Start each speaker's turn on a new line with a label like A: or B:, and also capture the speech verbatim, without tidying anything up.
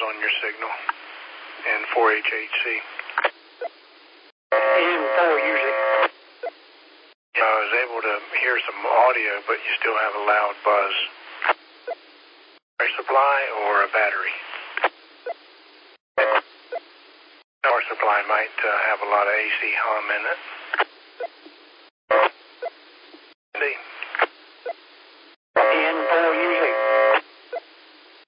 A: on your signal and four H H C.
B: M four usually.
A: Yeah, I was able to hear some audio, but you still have a loud buzz. Power supply or a battery? Power supply might uh, have a lot of A C hum in it.